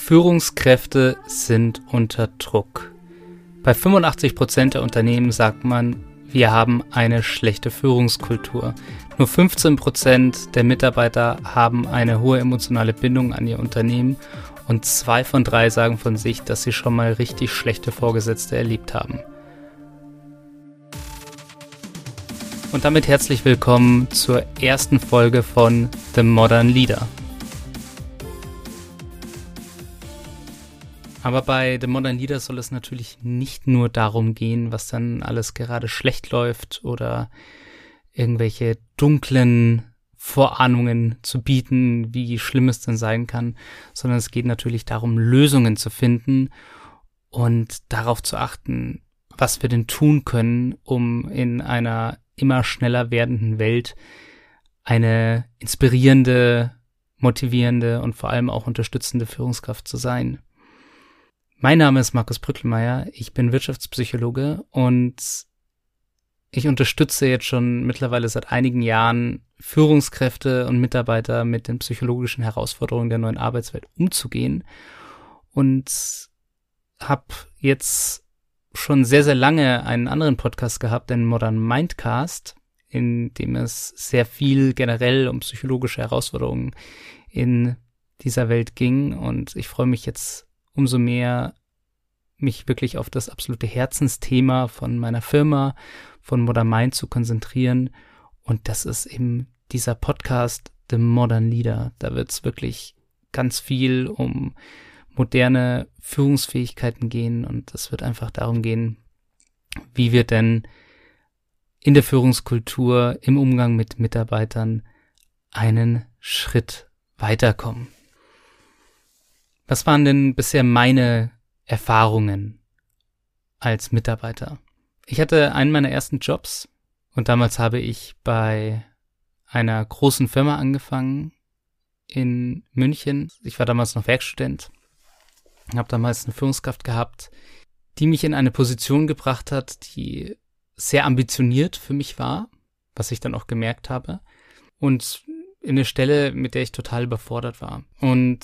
Führungskräfte sind unter Druck. Bei 85% der Unternehmen sagt man, wir haben eine schlechte Führungskultur. Nur 15% der Mitarbeiter haben eine hohe emotionale Bindung an ihr Unternehmen und 2 von 3 sagen von sich, dass sie schon mal richtig schlechte Vorgesetzte erlebt haben. Und damit herzlich willkommen zur ersten Folge von The Modern Leader. Aber bei The Modern Leader soll es natürlich nicht nur darum gehen, was dann alles gerade schlecht läuft oder irgendwelche dunklen Vorahnungen zu bieten, wie schlimm es denn sein kann, sondern es geht natürlich darum, Lösungen zu finden und darauf zu achten, was wir denn tun können, um in einer immer schneller werdenden Welt eine inspirierende, motivierende und vor allem auch unterstützende Führungskraft zu sein. Mein Name ist Markus Brückelmeier, ich bin Wirtschaftspsychologe und ich unterstütze jetzt schon mittlerweile seit einigen Jahren Führungskräfte und Mitarbeiter mit den psychologischen Herausforderungen der neuen Arbeitswelt umzugehen und habe jetzt schon sehr, sehr lange einen anderen Podcast gehabt, den Modern Mindcast, in dem es sehr viel generell um psychologische Herausforderungen in dieser Welt ging und ich freue mich jetzt umso mehr, mich wirklich auf das absolute Herzensthema von meiner Firma, von Modern Mind zu konzentrieren. Und das ist eben dieser Podcast, The Modern Leader. Da wird es wirklich ganz viel um moderne Führungsfähigkeiten gehen. Und es wird einfach darum gehen, wie wir denn in der Führungskultur, im Umgang mit Mitarbeitern einen Schritt weiterkommen. Was waren denn bisher meine Erfahrungen als Mitarbeiter? Ich hatte einen meiner ersten Jobs und damals habe ich bei einer großen Firma angefangen in München. Ich war damals noch Werkstudent, habe damals eine Führungskraft gehabt, die mich in eine Position gebracht hat, die sehr ambitioniert für mich war, was ich dann auch gemerkt habe, und in eine Stelle, mit der ich total überfordert war. Und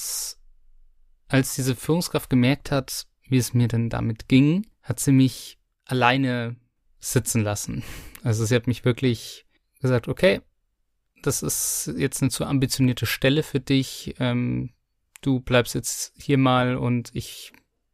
als diese Führungskraft gemerkt hat, wie es mir denn damit ging, hat sie mich alleine sitzen lassen. Also sie hat mich wirklich gesagt, okay, das ist jetzt eine zu ambitionierte Stelle für dich. Du bleibst jetzt hier mal und ich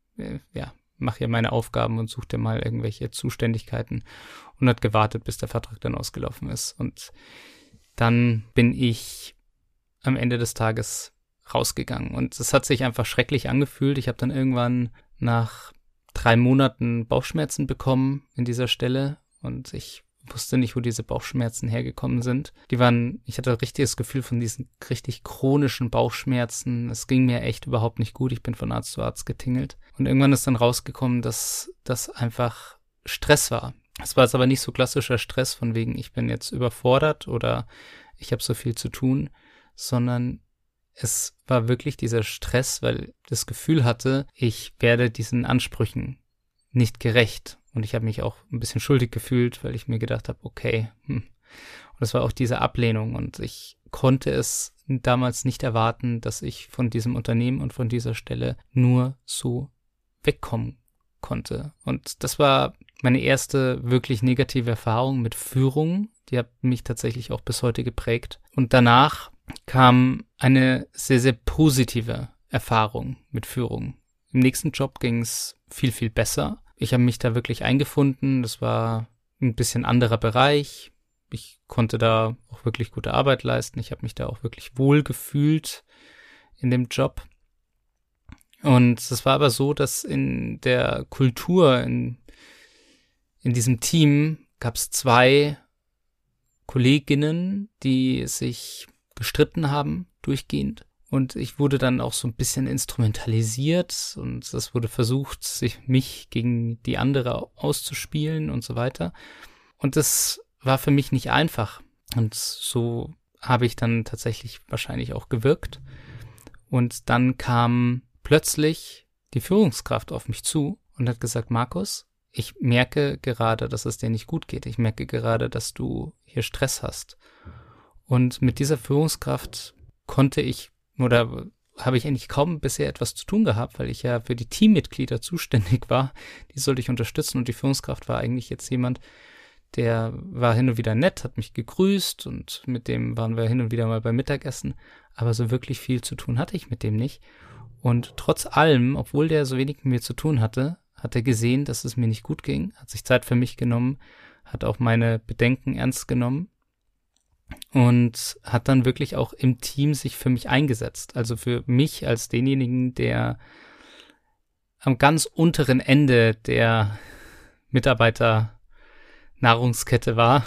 mache hier meine Aufgaben und suche dir mal irgendwelche Zuständigkeiten, und hat gewartet, bis der Vertrag dann ausgelaufen ist. Und dann bin ich am Ende des Tages rausgegangen. Und es hat sich einfach schrecklich angefühlt. Ich habe dann irgendwann nach 3 Monaten Bauchschmerzen bekommen in dieser Stelle und ich wusste nicht, wo diese Bauchschmerzen hergekommen sind. Ich hatte ein richtiges Gefühl von diesen richtig chronischen Bauchschmerzen. Es ging mir echt überhaupt nicht gut. Ich bin von Arzt zu Arzt getingelt. Und irgendwann ist dann rausgekommen, dass das einfach Stress war. Es war jetzt aber nicht so klassischer Stress von wegen, ich bin jetzt überfordert oder ich habe so viel zu tun, sondern es war wirklich dieser Stress, weil ich das Gefühl hatte, ich werde diesen Ansprüchen nicht gerecht. Und ich habe mich auch ein bisschen schuldig gefühlt, weil ich mir gedacht habe, okay. Und es war auch diese Ablehnung. Und ich konnte es damals nicht erwarten, dass ich von diesem Unternehmen und von dieser Stelle nur so wegkommen konnte. Und das war meine erste wirklich negative Erfahrung mit Führung. Die hat mich tatsächlich auch bis heute geprägt. Und danach kam eine sehr, sehr positive Erfahrung mit Führung. Im nächsten Job ging es viel, viel besser. Ich habe mich da wirklich eingefunden. Das war ein bisschen anderer Bereich. Ich konnte da auch wirklich gute Arbeit leisten. Ich habe mich da auch wirklich wohl gefühlt in dem Job. Und es war aber so, dass in der Kultur, in diesem Team gab es 2 Kolleginnen, die sich gestritten haben, durchgehend. Und ich wurde dann auch so ein bisschen instrumentalisiert und es wurde versucht, mich gegen die andere auszuspielen und so weiter. Und das war für mich nicht einfach. Und so habe ich dann tatsächlich wahrscheinlich auch gewirkt. Und dann kam plötzlich die Führungskraft auf mich zu und hat gesagt, Markus, ich merke gerade, dass es dir nicht gut geht. Ich merke gerade, dass du hier Stress hast. Und mit dieser Führungskraft konnte ich, oder habe ich eigentlich kaum bisher etwas zu tun gehabt, weil ich ja für die Teammitglieder zuständig war. Die sollte ich unterstützen und die Führungskraft war eigentlich jetzt jemand, der war hin und wieder nett, hat mich gegrüßt und mit dem waren wir hin und wieder mal beim Mittagessen. Aber so wirklich viel zu tun hatte ich mit dem nicht. Und trotz allem, obwohl der so wenig mit mir zu tun hatte, hat er gesehen, dass es mir nicht gut ging, hat sich Zeit für mich genommen, hat auch meine Bedenken ernst genommen und hat dann wirklich auch im Team sich für mich eingesetzt. Also für mich als denjenigen, der am ganz unteren Ende der Mitarbeiternahrungskette war,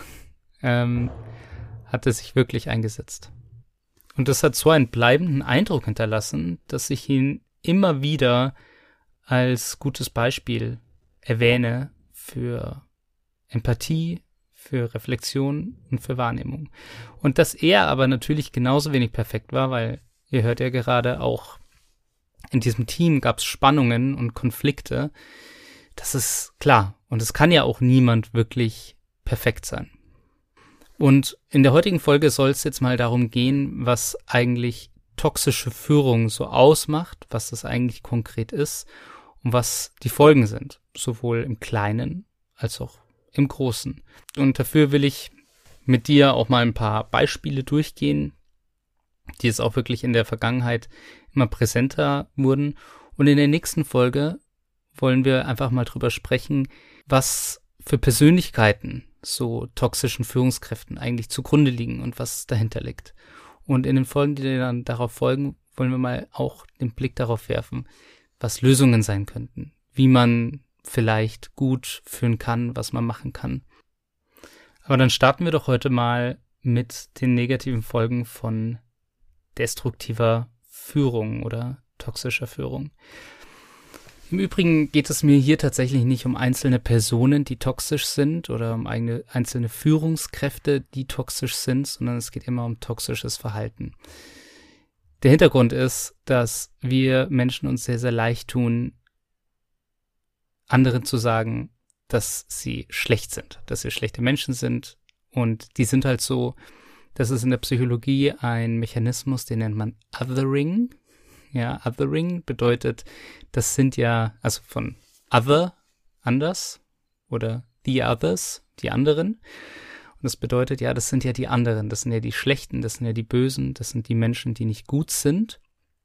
hat er sich wirklich eingesetzt. Und das hat so einen bleibenden Eindruck hinterlassen, dass ich ihn immer wieder als gutes Beispiel erwähne für Empathie, für Reflexion und für Wahrnehmung. Und dass er aber natürlich genauso wenig perfekt war, weil ihr hört ja gerade auch, in diesem Team gab es Spannungen und Konflikte. Das ist klar. Und es kann ja auch niemand wirklich perfekt sein. Und in der heutigen Folge soll es jetzt mal darum gehen, was eigentlich toxische Führung so ausmacht, was das eigentlich konkret ist und was die Folgen sind, sowohl im Kleinen als auch im Großen. Und dafür will ich mit dir auch mal ein paar Beispiele durchgehen, die jetzt auch wirklich in der Vergangenheit immer präsenter wurden. Und in der nächsten Folge wollen wir einfach mal drüber sprechen, was für Persönlichkeiten so toxischen Führungskräften eigentlich zugrunde liegen und was dahinter liegt. Und in den Folgen, die dann darauf folgen, wollen wir mal auch den Blick darauf werfen, was Lösungen sein könnten, wie man vielleicht gut führen kann, was man machen kann. Aber dann starten wir doch heute mal mit den negativen Folgen von destruktiver Führung oder toxischer Führung. Im Übrigen geht es mir hier tatsächlich nicht um einzelne Personen, die toxisch sind oder um einzelne Führungskräfte, die toxisch sind, sondern es geht immer um toxisches Verhalten. Der Hintergrund ist, dass wir Menschen uns sehr, sehr leicht tun, anderen zu sagen, dass sie schlecht sind, dass sie schlechte Menschen sind und die sind halt so, das ist in der Psychologie ein Mechanismus, den nennt man Othering. Ja, Othering bedeutet, das sind ja, also von Other, anders, oder The Others, die anderen. Und das bedeutet, ja, das sind ja die anderen, das sind ja die Schlechten, das sind ja die Bösen, das sind die Menschen, die nicht gut sind.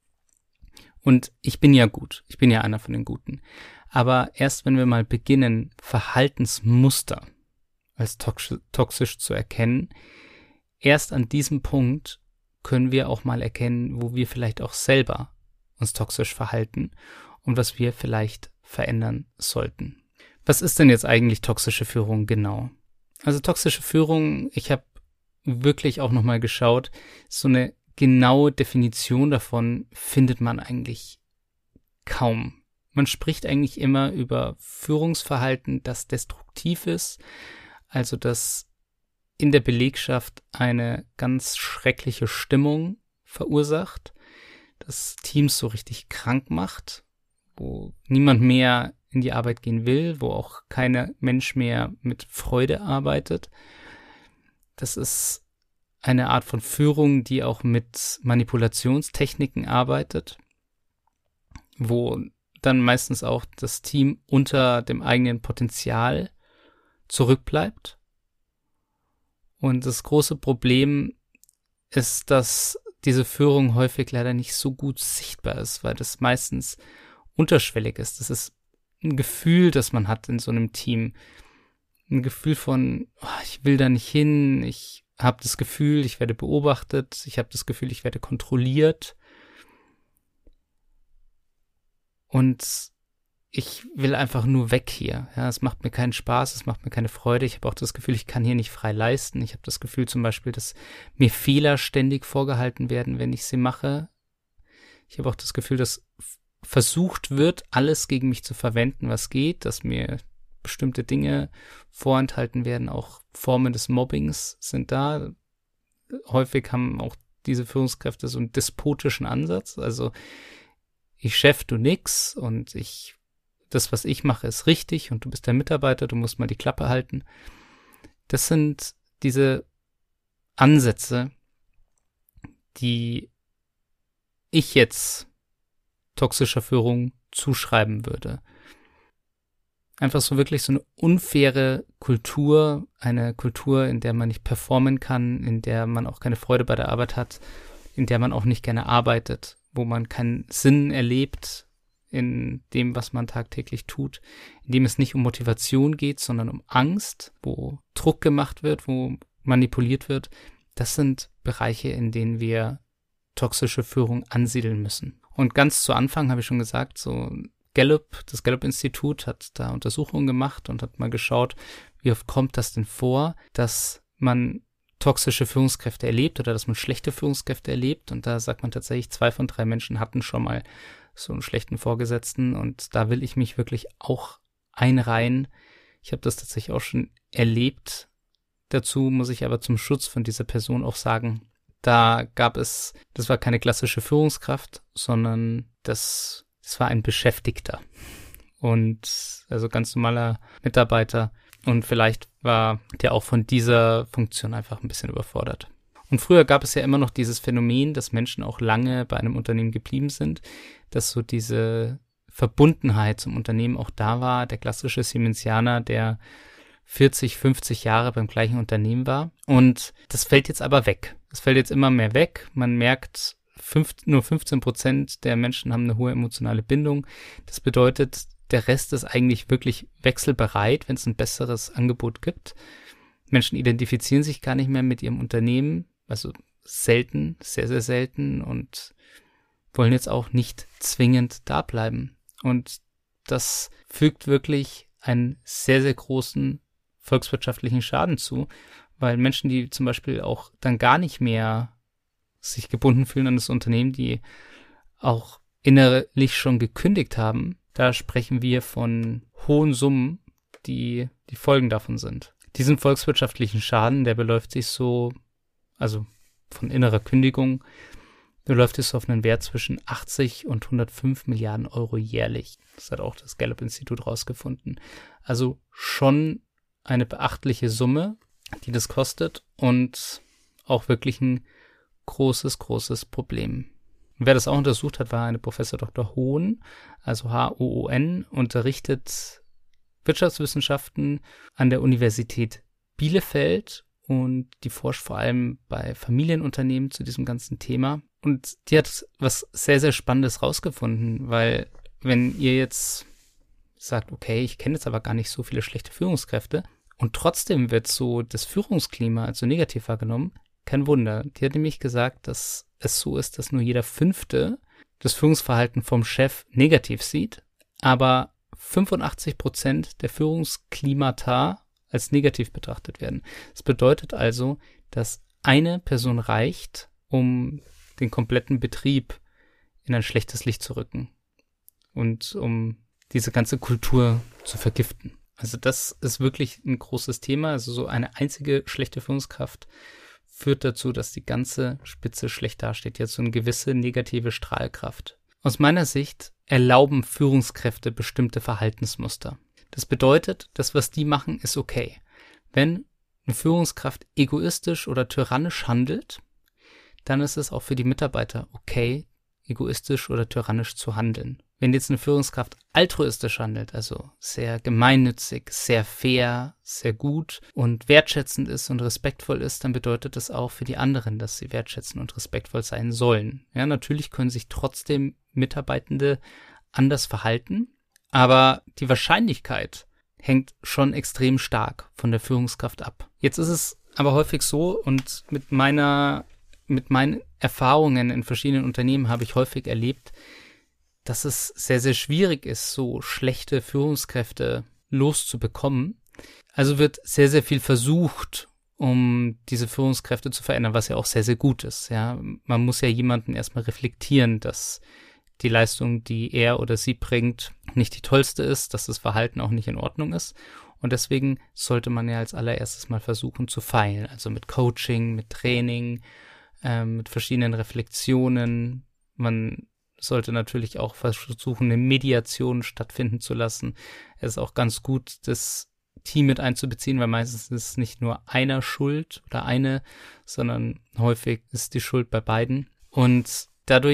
Und ich bin ja gut, ich bin ja einer von den Guten. Aber erst wenn wir mal beginnen, Verhaltensmuster als toxisch zu erkennen, erst an diesem Punkt können wir auch mal erkennen, wo wir vielleicht auch selber uns toxisch verhalten und was wir vielleicht verändern sollten. Was ist denn jetzt eigentlich toxische Führung genau? Also toxische Führung, ich habe wirklich auch nochmal geschaut, so eine genaue Definition davon findet man eigentlich kaum. Man spricht eigentlich immer über Führungsverhalten, das destruktiv ist, also das in der Belegschaft eine ganz schreckliche Stimmung verursacht, das Teams so richtig krank macht, wo niemand mehr in die Arbeit gehen will, wo auch kein Mensch mehr mit Freude arbeitet. Das ist eine Art von Führung, die auch mit Manipulationstechniken arbeitet, wo dann meistens auch das Team unter dem eigenen Potenzial zurückbleibt. Und das große Problem ist, dass diese Führung häufig leider nicht so gut sichtbar ist, weil das meistens unterschwellig ist. Das ist ein Gefühl, das man hat in so einem Team. Ein Gefühl von, ich will da nicht hin, ich habe das Gefühl, ich werde beobachtet, ich habe das Gefühl, ich werde kontrolliert. Und ich will einfach nur weg hier. Ja, es macht mir keinen Spaß, es macht mir keine Freude. Ich habe auch das Gefühl, ich kann hier nicht frei leisten. Ich habe das Gefühl zum Beispiel, dass mir Fehler ständig vorgehalten werden, wenn ich sie mache. Ich habe auch das Gefühl, dass versucht wird, alles gegen mich zu verwenden, was geht, dass mir bestimmte Dinge vorenthalten werden. Auch Formen des Mobbings sind da. Häufig haben auch diese Führungskräfte so einen despotischen Ansatz. Also ich Chef, du nix und das, was ich mache, ist richtig und du bist der Mitarbeiter, du musst mal die Klappe halten. Das sind diese Ansätze, die ich jetzt toxischer Führung zuschreiben würde. Einfach so wirklich so eine unfaire Kultur, eine Kultur, in der man nicht performen kann, in der man auch keine Freude bei der Arbeit hat, in der man auch nicht gerne arbeitet, wo man keinen Sinn erlebt in dem, was man tagtäglich tut, in dem es nicht um Motivation geht, sondern um Angst, wo Druck gemacht wird, wo manipuliert wird. Das sind Bereiche, in denen wir toxische Führung ansiedeln müssen. Und ganz zu Anfang habe ich schon gesagt, so das Gallup-Institut hat da Untersuchungen gemacht und hat mal geschaut, wie oft kommt das denn vor, dass man toxische Führungskräfte erlebt oder dass man schlechte Führungskräfte erlebt. Und da sagt man tatsächlich, 2 von 3 Menschen hatten schon mal so einen schlechten Vorgesetzten. Und da will ich mich wirklich auch einreihen. Ich habe das tatsächlich auch schon erlebt. Dazu muss ich aber zum Schutz von dieser Person auch sagen, das war keine klassische Führungskraft, sondern das war ein Beschäftigter und also ganz normaler Mitarbeiter und vielleicht war der auch von dieser Funktion einfach ein bisschen überfordert. Und früher gab es ja immer noch dieses Phänomen, dass Menschen auch lange bei einem Unternehmen geblieben sind, dass so diese Verbundenheit zum Unternehmen auch da war, der klassische Siemensianer, der 40, 50 Jahre beim gleichen Unternehmen war. Und das fällt jetzt aber weg. Das fällt jetzt immer mehr weg. Man merkt, nur 15% der Menschen haben eine hohe emotionale Bindung. Das bedeutet, der Rest ist eigentlich wirklich wechselbereit, wenn es ein besseres Angebot gibt. Menschen identifizieren sich gar nicht mehr mit ihrem Unternehmen, also selten, sehr, sehr selten und wollen jetzt auch nicht zwingend da bleiben. Und das fügt wirklich einen sehr, sehr großen volkswirtschaftlichen Schaden zu, weil Menschen, die zum Beispiel auch dann gar nicht mehr sich gebunden fühlen an das Unternehmen, die auch innerlich schon gekündigt haben, da sprechen wir von hohen Summen, die Folgen davon sind. Diesen volkswirtschaftlichen Schaden, der beläuft sich so, also von innerer Kündigung, beläuft es auf einen Wert zwischen 80 und 105 Milliarden Euro jährlich. Das hat auch das Gallup-Institut rausgefunden. Also schon eine beachtliche Summe, die das kostet und auch wirklich ein großes, großes Problem. Und wer das auch untersucht hat, war eine Professor Dr. Hohn, also Hoon, unterrichtet Wirtschaftswissenschaften an der Universität Bielefeld und die forscht vor allem bei Familienunternehmen zu diesem ganzen Thema. Und die hat was sehr, sehr Spannendes rausgefunden, weil wenn ihr jetzt sagt, okay, ich kenne jetzt aber gar nicht so viele schlechte Führungskräfte und trotzdem wird so das Führungsklima als so negativ wahrgenommen, kein Wunder. Die hat nämlich gesagt, dass es so ist, dass nur jeder 5. das Führungsverhalten vom Chef negativ sieht, aber 85% der Führungsklimata als negativ betrachtet werden. Das bedeutet also, dass eine Person reicht, um den kompletten Betrieb in ein schlechtes Licht zu rücken und um diese ganze Kultur zu vergiften. Also das ist wirklich ein großes Thema. Also so eine einzige schlechte Führungskraft führt dazu, dass die ganze Spitze schlecht dasteht. Jetzt so eine gewisse negative Strahlkraft. Aus meiner Sicht erlauben Führungskräfte bestimmte Verhaltensmuster. Das bedeutet, das, was die machen, ist okay. Wenn eine Führungskraft egoistisch oder tyrannisch handelt, dann ist es auch für die Mitarbeiter okay, egoistisch oder tyrannisch zu handeln. Wenn jetzt eine Führungskraft altruistisch handelt, also sehr gemeinnützig, sehr fair, sehr gut und wertschätzend ist und respektvoll ist, dann bedeutet das auch für die anderen, dass sie wertschätzend und respektvoll sein sollen. Ja, natürlich können sich trotzdem Mitarbeitende anders verhalten, aber die Wahrscheinlichkeit hängt schon extrem stark von der Führungskraft ab. Jetzt ist es aber häufig so und mit meinen Erfahrungen in verschiedenen Unternehmen habe ich häufig erlebt, dass es sehr, sehr schwierig ist, so schlechte Führungskräfte loszubekommen. Also wird sehr, sehr viel versucht, um diese Führungskräfte zu verändern, was ja auch sehr, sehr gut ist. Ja, man muss ja jemanden erstmal reflektieren, dass die Leistung, die er oder sie bringt, nicht die tollste ist, dass das Verhalten auch nicht in Ordnung ist. Und deswegen sollte man ja als allererstes mal versuchen zu feilen. Also mit Coaching, mit Training, mit verschiedenen Reflexionen. Man sollte natürlich auch versuchen, eine Mediation stattfinden zu lassen. Es ist auch ganz gut, das Team mit einzubeziehen, weil meistens ist es nicht nur einer schuld oder eine, sondern häufig ist die Schuld bei beiden. Und dadurch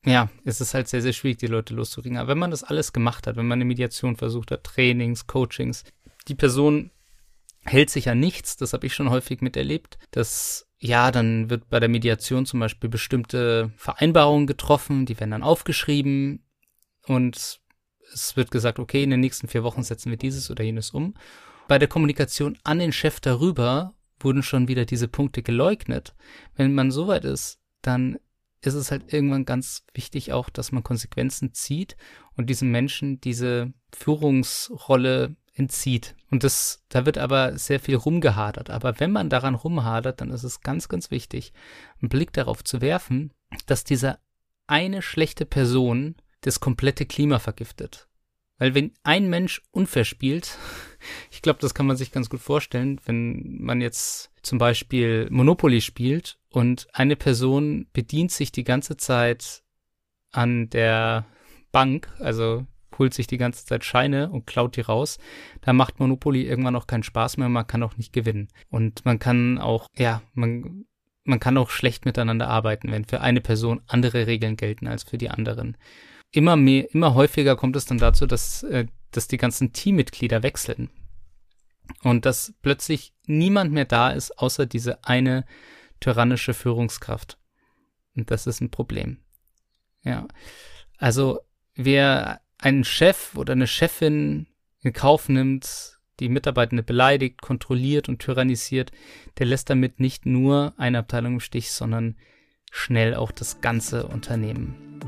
ja, es ist halt sehr, sehr schwierig, die Leute loszukriegen. Aber wenn man das alles gemacht hat, wenn man eine Mediation versucht hat, Trainings, Coachings, die Person hält sich an nichts, das habe ich schon häufig miterlebt, dass, ja, dann wird bei der Mediation zum Beispiel bestimmte Vereinbarungen getroffen, die werden dann aufgeschrieben und es wird gesagt, okay, in den nächsten 4 Wochen setzen wir dieses oder jenes um. Bei der Kommunikation an den Chef darüber wurden schon wieder diese Punkte geleugnet. Wenn man so weit ist, dann ist es halt irgendwann ganz wichtig auch, dass man Konsequenzen zieht und diesen Menschen diese Führungsrolle entzieht. Und da wird aber sehr viel rumgehadert. Aber wenn man daran rumhadert, dann ist es ganz, ganz wichtig, einen Blick darauf zu werfen, dass diese eine schlechte Person das komplette Klima vergiftet. Weil wenn ein Mensch unfair spielt, ich glaube, das kann man sich ganz gut vorstellen, wenn man jetzt zum Beispiel Monopoly spielt und eine Person bedient sich die ganze Zeit an der Bank, also holt sich die ganze Zeit Scheine und klaut die raus, da macht Monopoly irgendwann auch keinen Spaß mehr, man kann auch nicht gewinnen. Und man kann auch, ja, man kann auch schlecht miteinander arbeiten, wenn für eine Person andere Regeln gelten als für die anderen. Immer häufiger kommt es dann dazu, dass die ganzen Teammitglieder wechseln und dass plötzlich niemand mehr da ist, außer diese eine tyrannische Führungskraft. Und das ist ein Problem. Ja, also wer einen Chef oder eine Chefin in Kauf nimmt, die Mitarbeitende beleidigt, kontrolliert und tyrannisiert, der lässt damit nicht nur eine Abteilung im Stich, sondern schnell auch das ganze Unternehmen.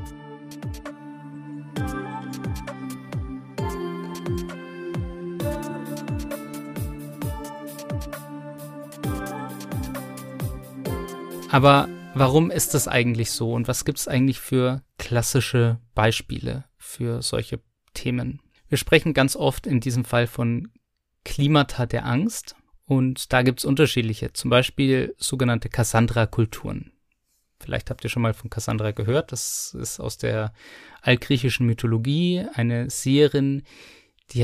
Aber warum ist das eigentlich so und was gibt es eigentlich für klassische Beispiele für solche Themen? Wir sprechen ganz oft in diesem Fall von Klimata der Angst und da gibt es unterschiedliche, zum Beispiel sogenannte Cassandra-Kulturen. Vielleicht habt ihr schon mal von Cassandra gehört, das ist aus der altgriechischen Mythologie eine Seherin, die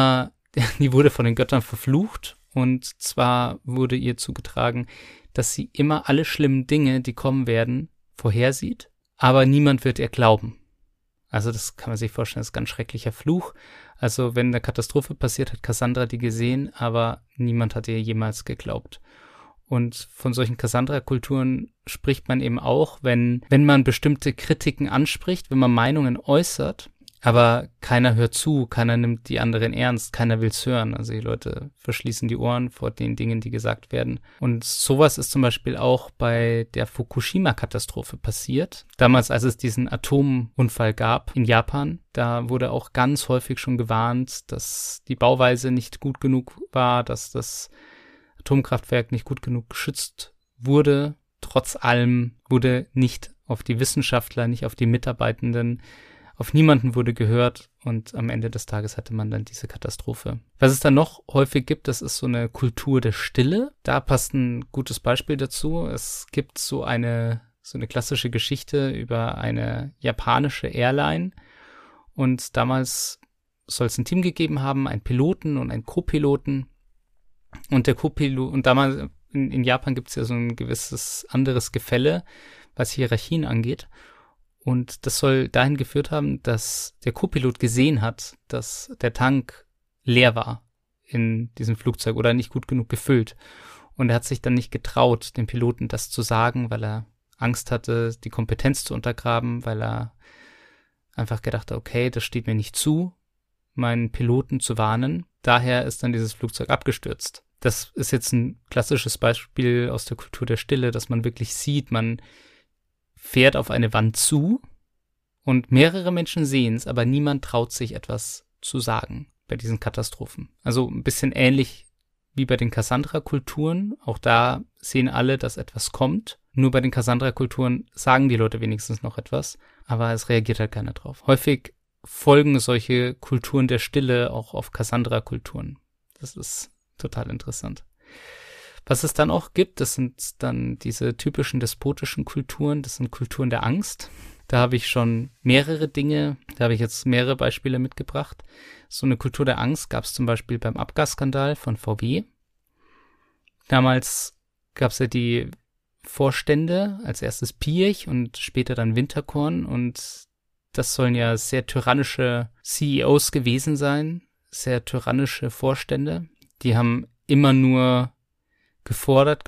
wurde von den Göttern verflucht und zwar wurde ihr zugetragen, dass sie immer alle schlimmen Dinge, die kommen werden, vorhersieht, aber niemand wird ihr glauben. Also das kann man sich vorstellen, das ist ein ganz schrecklicher Fluch. Also wenn eine Katastrophe passiert, hat Cassandra die gesehen, aber niemand hat ihr jemals geglaubt. Und von solchen Cassandra-Kulturen spricht man eben auch, wenn man bestimmte Kritiken anspricht, wenn man Meinungen äußert, aber keiner hört zu, keiner nimmt die anderen ernst, keiner will's hören. Also die Leute verschließen die Ohren vor den Dingen, die gesagt werden. Und sowas ist zum Beispiel auch bei der Fukushima-Katastrophe passiert. Damals, als es diesen Atomunfall gab in Japan, da wurde auch ganz häufig schon gewarnt, dass die Bauweise nicht gut genug war, dass das Atomkraftwerk nicht gut genug geschützt wurde. Trotz allem wurde nicht auf die Wissenschaftler, nicht auf die Mitarbeitenden, auf niemanden wurde gehört und am Ende des Tages hatte man dann diese Katastrophe. Was es dann noch häufig gibt, das ist so eine Kultur der Stille. Da passt ein gutes Beispiel dazu. Es gibt so eine klassische Geschichte über eine japanische Airline und damals soll es ein Team gegeben haben, einen Piloten und einen Co-Piloten und der Co-Pilot, und damals in Japan gibt es ja so ein gewisses anderes Gefälle, was Hierarchien angeht. Und das soll dahin geführt haben, dass der Co-Pilot gesehen hat, dass der Tank leer war in diesem Flugzeug oder nicht gut genug gefüllt. Und er hat sich dann nicht getraut, dem Piloten das zu sagen, weil er Angst hatte, die Kompetenz zu untergraben, weil er einfach gedacht hat, okay, das steht mir nicht zu, meinen Piloten zu warnen. Daher ist dann dieses Flugzeug abgestürzt. Das ist jetzt ein klassisches Beispiel aus der Kultur der Stille, dass man wirklich sieht, man fährt auf eine Wand zu und mehrere Menschen sehen es, aber niemand traut sich etwas zu sagen bei diesen Katastrophen. Also ein bisschen ähnlich wie bei den Cassandra-Kulturen. Auch da sehen alle, dass etwas kommt. Nur bei den Cassandra-Kulturen sagen die Leute wenigstens noch etwas, aber es reagiert halt keiner drauf. Häufig folgen solche Kulturen der Stille auch auf Cassandra-Kulturen. Das ist total interessant. Was es dann auch gibt, das sind dann diese typischen despotischen Kulturen, das sind Kulturen der Angst. Da habe ich schon mehrere Beispiele mitgebracht. So eine Kultur der Angst gab es zum Beispiel beim Abgasskandal von VW. Damals gab es ja die Vorstände, als erstes Piëch und später dann Winterkorn, und das sollen ja sehr tyrannische CEOs gewesen sein, sehr tyrannische Vorstände. Die haben immer nur gefordert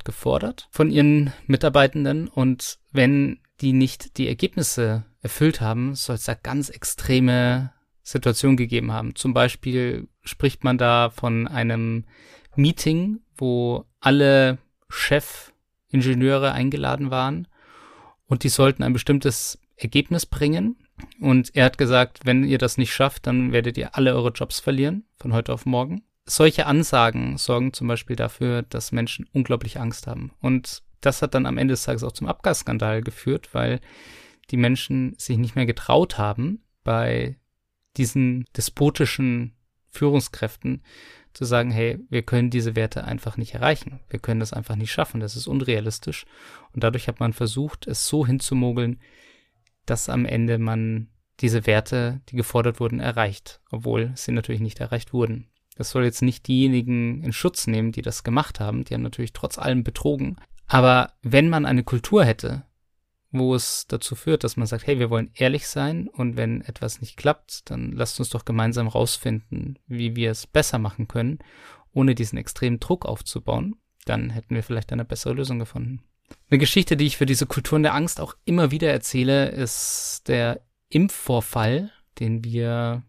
von ihren Mitarbeitenden, und wenn die nicht die Ergebnisse erfüllt haben, soll es da ganz extreme Situationen gegeben haben. Zum Beispiel spricht man da von einem Meeting, wo alle Chefingenieure eingeladen waren und die sollten ein bestimmtes Ergebnis bringen. Und er hat gesagt, wenn ihr das nicht schafft, dann werdet ihr alle eure Jobs verlieren, von heute auf morgen. Solche Ansagen sorgen zum Beispiel dafür, dass Menschen unglaublich Angst haben. Und das hat dann am Ende des Tages auch zum Abgasskandal geführt, weil die Menschen sich nicht mehr getraut haben, bei diesen despotischen Führungskräften zu sagen, hey, wir können diese Werte einfach nicht erreichen. Wir können das einfach nicht schaffen. Das ist unrealistisch. Und dadurch hat man versucht, es so hinzumogeln, dass am Ende man diese Werte, die gefordert wurden, erreicht, obwohl sie natürlich nicht erreicht wurden. Das soll jetzt nicht diejenigen in Schutz nehmen, die das gemacht haben. Die haben natürlich trotz allem betrogen. Aber wenn man eine Kultur hätte, wo es dazu führt, dass man sagt, hey, wir wollen ehrlich sein, und wenn etwas nicht klappt, dann lasst uns doch gemeinsam rausfinden, wie wir es besser machen können, ohne diesen extremen Druck aufzubauen, dann hätten wir vielleicht eine bessere Lösung gefunden. Eine Geschichte, die ich für diese Kulturen der Angst auch immer wieder erzähle, ist der Impfvorfall, den wir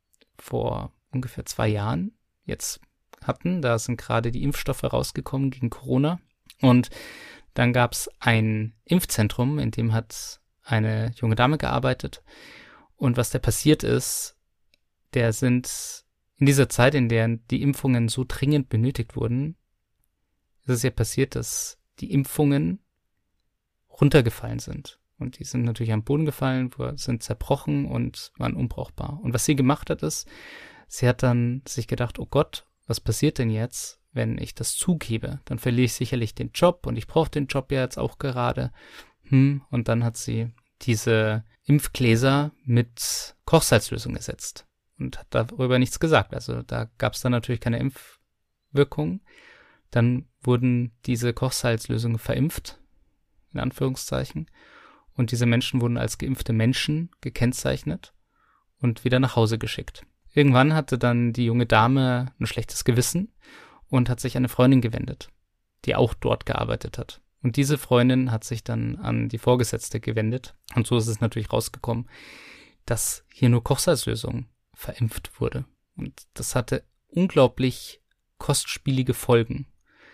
vor ungefähr 2 Jahren jetzt hatten. Da sind gerade die Impfstoffe rausgekommen gegen Corona, und dann gab es ein Impfzentrum, in dem hat eine junge Dame gearbeitet. Und was da passiert ist, der sind in dieser Zeit, in der die Impfungen so dringend benötigt wurden, ist es ja passiert, dass die Impfungen runtergefallen sind. Und die sind natürlich am Boden gefallen, sind zerbrochen und waren unbrauchbar. Und was sie gemacht hat, ist, sie hat dann sich gedacht, oh Gott, was passiert denn jetzt, wenn ich das zugebe? Dann verliere ich sicherlich den Job, und ich brauche den Job ja jetzt auch gerade. Und dann hat sie diese Impfgläser mit Kochsalzlösung ersetzt und hat darüber nichts gesagt. Also da gab es dann natürlich keine Impfwirkung. Dann wurden diese Kochsalzlösungen verimpft, in Anführungszeichen, und diese Menschen wurden als geimpfte Menschen gekennzeichnet und wieder nach Hause geschickt. Irgendwann hatte dann die junge Dame ein schlechtes Gewissen und hat sich an eine Freundin gewendet, die auch dort gearbeitet hat. Und diese Freundin hat sich dann an die Vorgesetzte gewendet. Und so ist es natürlich rausgekommen, dass hier nur Kochsalzlösung verimpft wurde. Und das hatte unglaublich kostspielige Folgen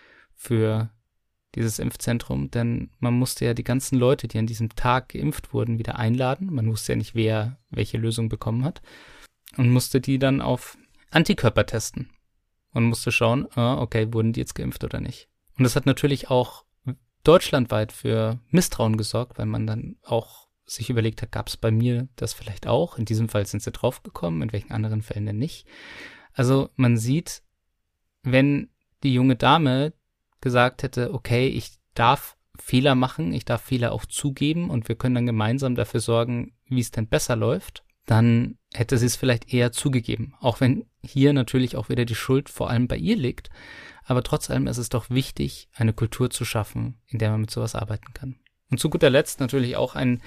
für dieses Impfzentrum, denn man musste ja die ganzen Leute, die an diesem Tag geimpft wurden, wieder einladen. Man wusste ja nicht, wer welche Lösung bekommen hat, und musste die dann auf Antikörper testen und musste schauen, okay, wurden die jetzt geimpft oder nicht. Und das hat natürlich auch deutschlandweit für Misstrauen gesorgt, weil man dann auch sich überlegt hat, gab es bei mir das vielleicht auch? In diesem Fall sind sie draufgekommen, in welchen anderen Fällen denn nicht? Also man sieht, wenn die junge Dame gesagt hätte, okay, ich darf Fehler machen, ich darf Fehler auch zugeben, und wir können dann gemeinsam dafür sorgen, wie es denn besser läuft, dann hätte sie es vielleicht eher zugegeben. Auch wenn hier natürlich auch wieder die Schuld vor allem bei ihr liegt. Aber trotz allem ist es doch wichtig, eine Kultur zu schaffen, in der man mit sowas arbeiten kann. Und zu guter Letzt natürlich auch ein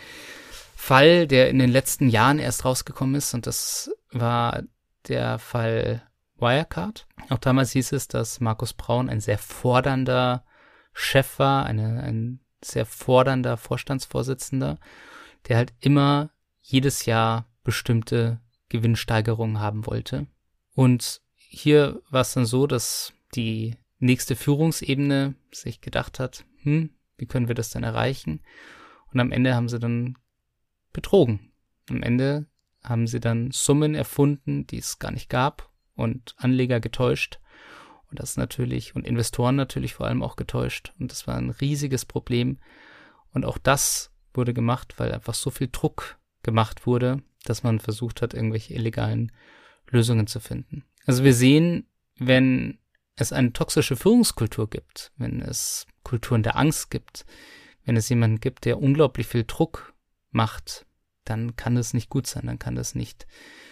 Fall, der in den letzten Jahren erst rausgekommen ist. Und das war der Fall Wirecard. Auch damals hieß es, dass Markus Braun ein sehr fordernder Chef war, ein sehr fordernder Vorstandsvorsitzender, der halt immer jedes Jahr bestimmte Gewinnsteigerungen haben wollte. Und hier war es dann so, dass die nächste Führungsebene sich gedacht hat, wie können wir das denn erreichen? Und am Ende haben sie dann betrogen. Am Ende haben sie dann Summen erfunden, die es gar nicht gab, und Anleger getäuscht. Und das natürlich, und Investoren natürlich vor allem auch getäuscht. Und das war ein riesiges Problem. Und auch das wurde gemacht, weil einfach so viel Druck gemacht wurde, dass man versucht hat, irgendwelche illegalen Lösungen zu finden. Also wir sehen, wenn es eine toxische Führungskultur gibt, wenn es Kulturen der Angst gibt, wenn es jemanden gibt, der unglaublich viel Druck macht, dann kann das nicht gut sein, dann kann das nicht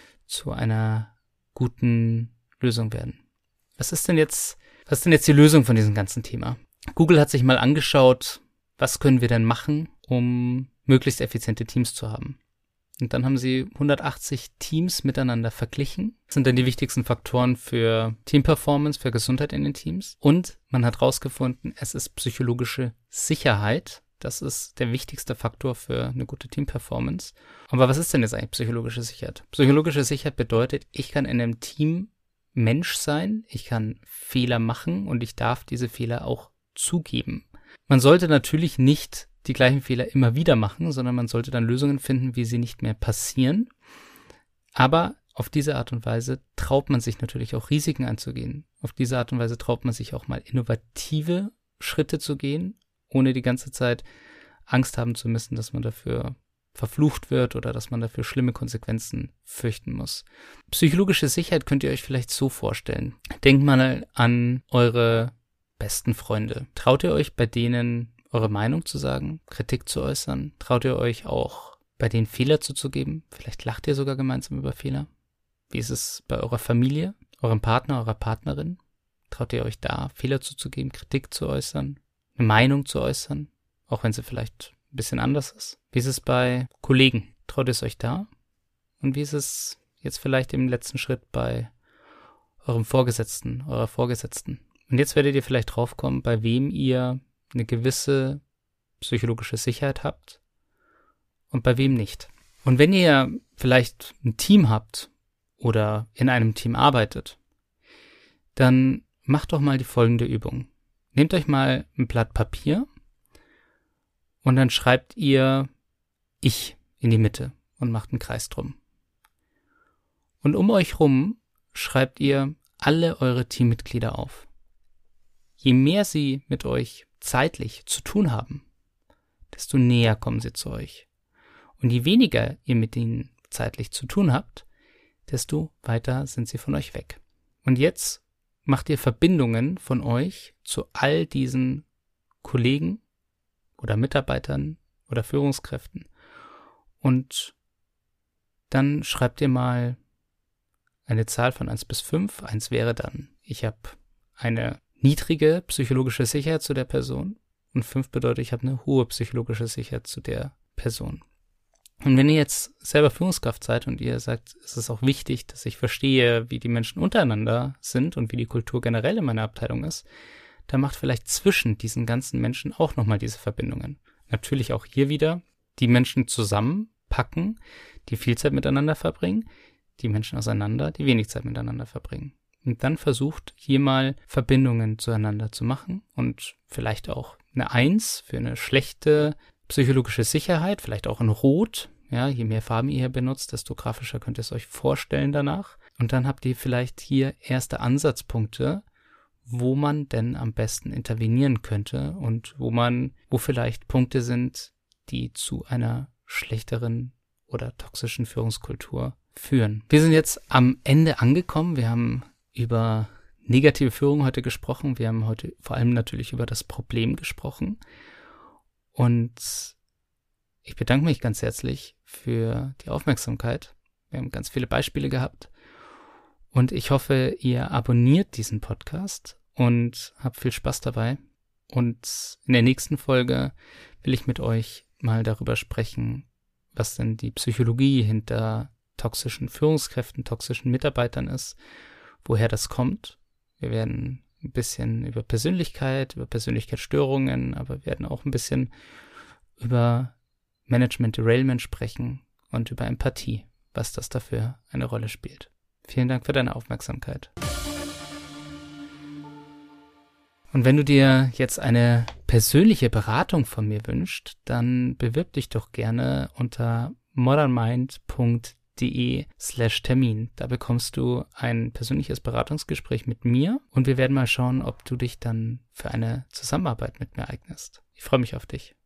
zu einer guten Lösung werden. Was ist denn jetzt die Lösung von diesem ganzen Thema? Google hat sich mal angeschaut, was können wir denn machen, um möglichst effiziente Teams zu haben. Und dann haben sie 180 Teams miteinander verglichen. Das sind dann die wichtigsten Faktoren für Teamperformance, für Gesundheit in den Teams. Und man hat herausgefunden, es ist psychologische Sicherheit. Das ist der wichtigste Faktor für eine gute Teamperformance. Aber was ist denn jetzt eigentlich psychologische Sicherheit? Psychologische Sicherheit bedeutet, ich kann in einem Team Mensch sein, ich kann Fehler machen und ich darf diese Fehler auch zugeben. Man sollte natürlich nicht die gleichen Fehler immer wieder machen, sondern man sollte dann Lösungen finden, wie sie nicht mehr passieren. Aber auf diese Art und Weise traut man sich natürlich auch Risiken anzugehen. Auf diese Art und Weise traut man sich auch mal innovative Schritte zu gehen, ohne die ganze Zeit Angst haben zu müssen, dass man dafür verflucht wird oder dass man dafür schlimme Konsequenzen fürchten muss. Psychologische Sicherheit könnt ihr euch vielleicht so vorstellen. Denkt mal an eure besten Freunde. Traut ihr euch bei denen eure Meinung zu sagen, Kritik zu äußern? Traut ihr euch auch bei denen Fehler zuzugeben? Vielleicht lacht ihr sogar gemeinsam über Fehler. Wie ist es bei eurer Familie, eurem Partner, eurer Partnerin? Traut ihr euch da Fehler zuzugeben, Kritik zu äußern, eine Meinung zu äußern, auch wenn sie vielleicht ein bisschen anders ist? Wie ist es bei Kollegen? Traut ihr es euch da? Und wie ist es jetzt vielleicht im letzten Schritt bei eurem Vorgesetzten, eurer Vorgesetzten? Und jetzt werdet ihr vielleicht draufkommen, bei wem ihr eine gewisse psychologische Sicherheit habt und bei wem nicht. Und wenn ihr vielleicht ein Team habt oder in einem Team arbeitet, dann macht doch mal die folgende Übung. Nehmt euch mal ein Blatt Papier und dann schreibt ihr Ich in die Mitte und macht einen Kreis drum. Und um euch rum schreibt ihr alle eure Teammitglieder auf. Je mehr sie mit euch zeitlich zu tun haben, desto näher kommen sie zu euch. Und je weniger ihr mit ihnen zeitlich zu tun habt, desto weiter sind sie von euch weg. Und jetzt macht ihr Verbindungen von euch zu all diesen Kollegen oder Mitarbeitern oder Führungskräften. Und dann schreibt ihr mal eine Zahl von 1 bis 5. 1 wäre dann, ich habe eine niedrige psychologische Sicherheit zu der Person und 5 bedeutet, ich habe eine hohe psychologische Sicherheit zu der Person. Und wenn ihr jetzt selber Führungskraft seid und ihr sagt, es ist auch wichtig, dass ich verstehe, wie die Menschen untereinander sind und wie die Kultur generell in meiner Abteilung ist, dann macht vielleicht zwischen diesen ganzen Menschen auch nochmal diese Verbindungen. Natürlich auch hier wieder die Menschen zusammenpacken, die viel Zeit miteinander verbringen, die Menschen auseinander, die wenig Zeit miteinander verbringen. Und dann versucht, hier mal Verbindungen zueinander zu machen und vielleicht auch eine 1 für eine schlechte psychologische Sicherheit, vielleicht auch in Rot. Ja, je mehr Farben ihr hier benutzt, desto grafischer könnt ihr es euch vorstellen danach. Und dann habt ihr vielleicht hier erste Ansatzpunkte, wo man denn am besten intervenieren könnte und wo vielleicht Punkte sind, die zu einer schlechteren oder toxischen Führungskultur führen. Wir sind jetzt am Ende angekommen. Wir haben über negative Führung heute gesprochen. Wir haben heute vor allem natürlich über das Problem gesprochen. Und ich bedanke mich ganz herzlich für die Aufmerksamkeit. Wir haben ganz viele Beispiele gehabt. Und ich hoffe, ihr abonniert diesen Podcast und habt viel Spaß dabei. Und in der nächsten Folge will ich mit euch mal darüber sprechen, was denn die Psychologie hinter toxischen Führungskräften, toxischen Mitarbeitern ist, woher das kommt. Wir werden ein bisschen über Persönlichkeit, über Persönlichkeitsstörungen, aber wir werden auch ein bisschen über Management Derailment sprechen und über Empathie, was das dafür eine Rolle spielt. Vielen Dank für deine Aufmerksamkeit. Und wenn du dir jetzt eine persönliche Beratung von mir wünschst, dann bewirb dich doch gerne unter modernmind.de/Termin. Da bekommst du ein persönliches Beratungsgespräch mit mir und wir werden mal schauen, ob du dich dann für eine Zusammenarbeit mit mir eignest. Ich freue mich auf dich.